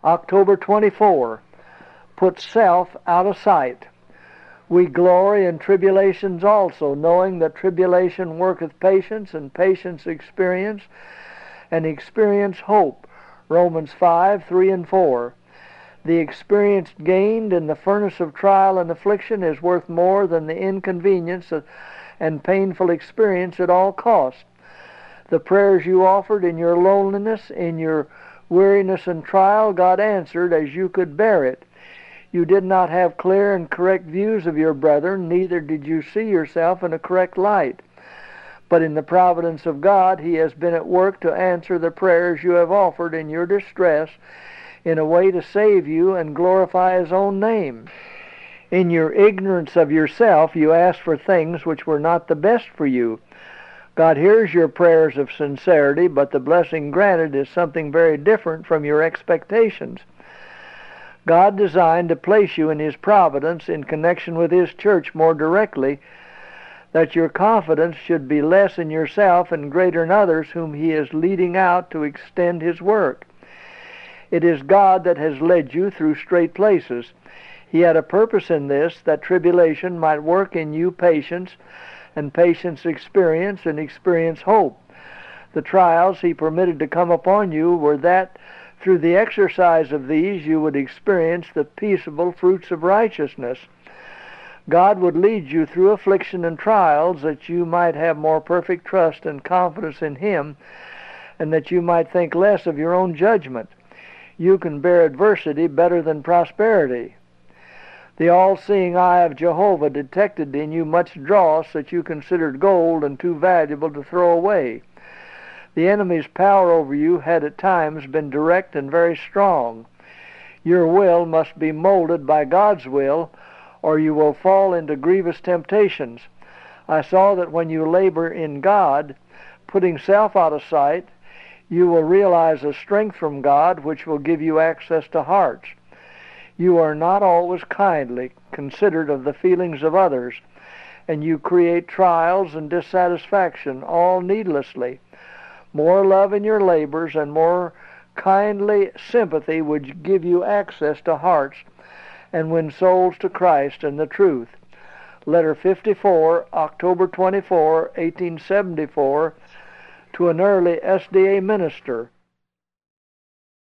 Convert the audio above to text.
October 24. Put self out of sight. We glory in tribulations also, knowing that tribulation worketh patience, and patience experience, and experience hope. Romans 5:3 and 4. The experience gained in the furnace of trial and affliction is worth more than the inconvenience and painful experience at all cost. The prayers you offered in your loneliness, in your weariness and trial, God answered as you could bear it. You did not have clear and correct views of your brethren, neither did you see yourself in a correct light. But in the providence of God, He has been at work to answer the prayers you have offered in your distress in a way to save you and glorify His own name. In your ignorance of yourself, you asked for things which were not the best for you. God hears your prayers of sincerity, but the blessing granted is something very different from your expectations. God designed to place you in His providence in connection with His church more directly, that your confidence should be less in yourself and greater in others whom He is leading out to extend His work. It is God that has led you through straight places. He had a purpose in this, that tribulation might work in you patience, and patience experience, and experience hope. The trials He permitted to come upon you were that through the exercise of these you would experience the peaceable fruits of righteousness. God would lead you through affliction and trials that you might have more perfect trust and confidence in Him, and that you might think less of your own judgment. You can bear adversity better than prosperity. The all-seeing eye of Jehovah detected in you much dross that you considered gold and too valuable to throw away. The enemy's power over you had at times been direct and very strong. Your will must be molded by God's will, or you will fall into grievous temptations. I saw that when you labor in God, putting self out of sight, you will realize a strength from God which will give you access to hearts. You are not always kindly considerate of the feelings of others, and you create trials and dissatisfaction, all needlessly. More love in your labors and more kindly sympathy would give you access to hearts and win souls to Christ and the truth. Letter 54, October 24, 1874, to an early SDA minister.